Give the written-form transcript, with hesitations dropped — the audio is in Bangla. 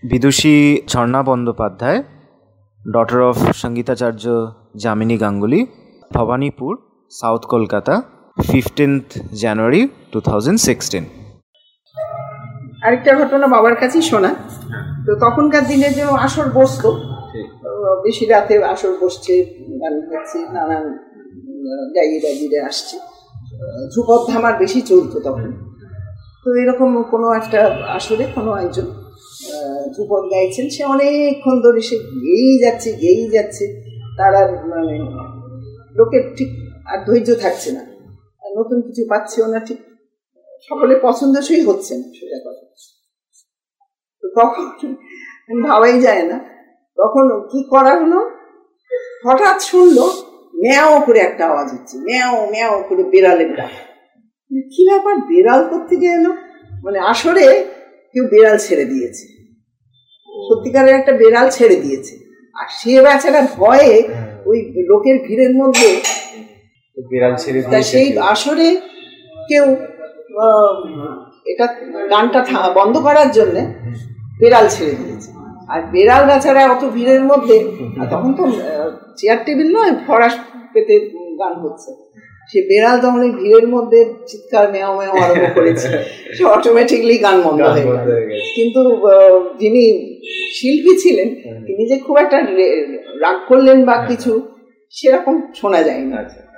বিদুষী ঝর্ণা বন্দ্যোপাধ্যায়, ডটার অফ সঙ্গীতাচার্য Jamini Ganguly, Bhowanipore, south Kolkata, 15th January 2016। আরেকটা ঘটনা বাবার কাছেই শোনা। তো তখনকার দিনে যে আসর বসতো, বেশি রাতে আসর বসছে, গান হচ্ছে, নানান গাইয়ে আসছে, ধ্রুপদ ধামার বেশি চলতো তখন। তো এরকম কোনো একটা আসরে কোনো একজন ধ্রুপদ গাইছেন, সে অনেকক্ষণ ধরে সে গেয়েই যাচ্ছে, তার আর মানে লোকের ঠিক আর ধৈর্য থাকছে না, নতুন কিছু পাচ্ছেও না, ঠিক সকলে পছন্দসই হচ্ছে না, সোজা কথা। তো তখন ভাবাই যায় না, তখন কি করা হলো, হঠাৎ শুনলো ম্যাও করে একটা আওয়াজ হচ্ছে, ম্যাও ম্যাও করে বেড়ালের ডাক। কি ব্যাপার, বেড়াল কোত্থেকে এলো? মানে আসরে কেউ বেড়াল ছেড়ে দিয়েছে, সত্যিকারের একটা বেড়াল ছেড়ে দিয়েছে, আর সে বেচারা ভয়ে ওই লোকের ভিড়ের মধ্যে বিড়াল ছেড়ে দিয়েছে। সেই আসরে কেউ এটা গানটা বন্ধ করার জন্য বেড়াল ছেড়ে দিয়েছে, আর বেড়াল বেচারা অত ভিড়ের মধ্যে, তখন তো চেয়ার টেবিল নয়, ফরাস পেতে গান হচ্ছে, সে বেড়াল তখন এই ভিড়ের মধ্যে চিৎকার ম্যাও ম্যাও আরম্ভ করেছে, সে অটোমেটিকলি গান বন্ধ হয়ে গেল। কিন্তু যিনি শিল্পী ছিলেন তিনি যে খুব একটা রাগ করলেন বা কিছু সেরকম শোনা যায়নি।